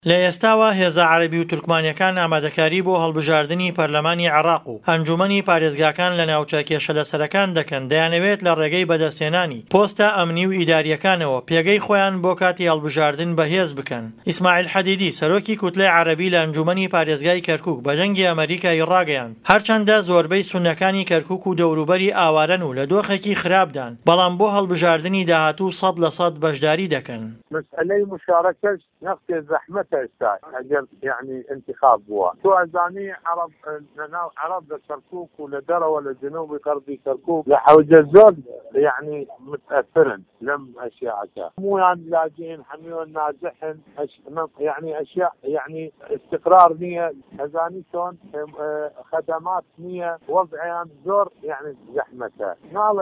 لە ئێستاوە هێزە عەرەبی و تورکمانیەکان ئامادەکاری بۆ هەڵبژاردنی پەرلەمانی عێراق و ئەنجومەنی پارێزگاکان لە ناوچە کێشەلەسەرەکان دەکەن دەیانەوێت لە ڕێگەی بەدەستهێنانی پۆستە ئەمنی و ئیداریەکانەوە پێگەی خۆیان بۆ کاتی هەڵبژاردن بەهێز بکەن. ئیسماعیل حەدیدی سەرۆکی کوتلەی عەرەبی لە ئەنجومەنی پارێزگای کەرکووک بە دەنگی ئەمریکای ڕاگەیاند هەرچەندە زۆربەی سوننەکانی کەرکووک و دەوروبەری ئاوارەن و لە دۆخێکی خراپدان بەڵام بۆ هەڵبژاردننی داهاتوو 100% بەشداری دەکەن. مسألة مشاركة نقص زحمة أجل يعني انتخاب بوا تو أزاني عرب كركوك ولدرة ولا جنوب غربي كركوك لحوجة الزود يعني متأثرا لم أشياء مو يعني لاجئين حميون ناجحن يعني أشياء يعني استقرار نية أزاني شون خدمات نية وضعها زور يعني زحمتها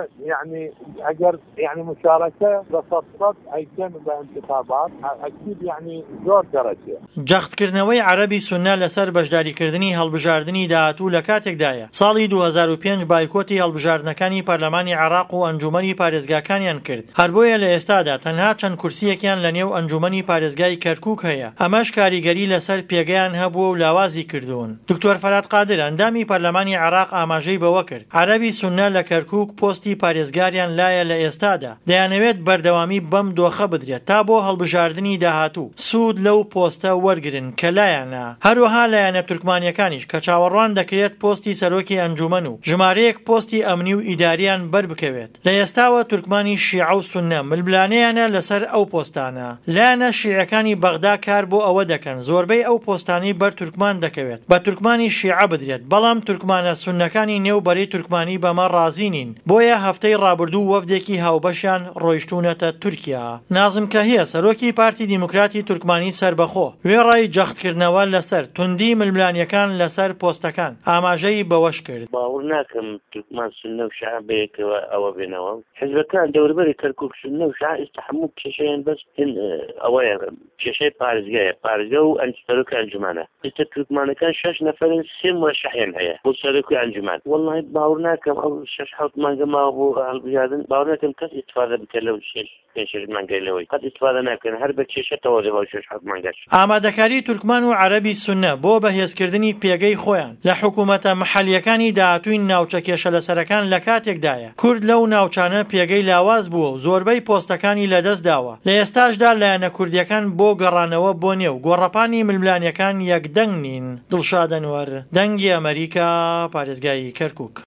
يعني أجر يعني مشاركة بصفصف أي كان بانتخابات أكيد يعني زور درجة. جەختکردنەوەی عەرەبی سوننە لەسەر بەشداریکردنی هەڵبژاردننی داهاتوو لە کاتێکدایە ساڵی 2005 بایکۆتی هەڵبژاردنەکانی پەرلەمانی عێراق و ئەنجومەنی پارێزگاکانیان کرد. هەر بۆیە لە ئێستادا تەنها چەند کورسیەکیان لە نێو ئەنجومەنی پارێزگای کەرکووک هەیە. ئەمەش کاریگەری لەسەر پێگەیان هەبووە و لاوازی کردوون. دکتۆر فەرات قادر ئەندامی پەرلەمانی عێراق ئاماژەی بەوە کرد عەرەبی سوننە لە کەرکووک پۆستی پارێزگاریان لایە لە ئێستادا دەیانەوێت بەردەوامی بەم دۆخە بدرێت تا بۆ هەڵبژاردنی داهاتوو سوود لەو پۆستە وەرگرن کە لایەنە. هەروەها لایەنە تورکمانیەکانیش کە چاوەڕوان دەکرێت پۆستی سەرۆکی ئەنجومەن و ژمارەیەک پۆستی ئەمنی و ئیداریان بەربکەوێت. لە ئێستاوە تورکمانی شیعە و سوننە ململانەیانە لەسەر ئەو پۆستانە. لایەنە شیعەکانی بەغدا کار بۆ ئەوە دەکەن زۆربەی ئەو پۆستانی بەر تورکمان دەکەوێت بە تورکمانی شیعە بدرێت بەڵام تورکمانە سوننەکانی نێوبەرەی تورکمانی بەمە ڕازی نین. بۆیە هەفتەی ڕابردوو وەفدێکی هاوبەشیان ڕۆیشتونەتە تورکیا. نازم کەهیە سەرۆکی پارتی دیموکراتی تورکمانی سەربەخۆ وێڕای جەختکردنەوە لەسەر توندی ململانیەکان لەسەر پۆستەکان ئاماژەی بەوەش کرد. باوەڕ ناکەم تورکمان سوننە و شیعە بەیەکەوە ئەوە بێنەوە. حیزبەکان دەوروبەری کەرکووک سوننە و شیعە ئێستا هەموو کێشەیان بەس ئەوەیە کێشەی پارێزگایە پارێزگا و سەرۆکی ئەنجومانە. ئێستا تورکمانەکان 6 نەفەرن 3 مرشحیان هەیە بۆ سەرۆکی ئەنجومان. وەڵڵاهی باوەڕ ناکەم ئەو 6-7 مانگە ماوە بۆ هەڵبژاردن باوەڕ ناکەم کەس ئیستیفادە بکە لەو 6 مانگەی لەوەی قەت ئیستیفادە ناکەن هەر بە کێشەتەوە لەوە 6-7 مانگەش. ئامادەکاری تورکمان و عەرەبی سوننە بۆ بەهێزکردنی پێگەی خۆیان لە حکوومەتە مەحەلیەکانی داهاتووی ناوچە کێشەلەسەرەکان لە کاتێکدایە کورد لەو ناوچانە پێگەی لاواز بووە و زۆربەی پۆستەکانی لەدەست داوە. لە ئێستاشدا لایەنە کوردیەکان بۆ گەڕانەوە بۆ نێو گۆڕەپانی ململانیەکان یەکدەنگ نین. دڵشاد ئەنوەر دەنگی ئەمریکا پارێزگای کەرکووک.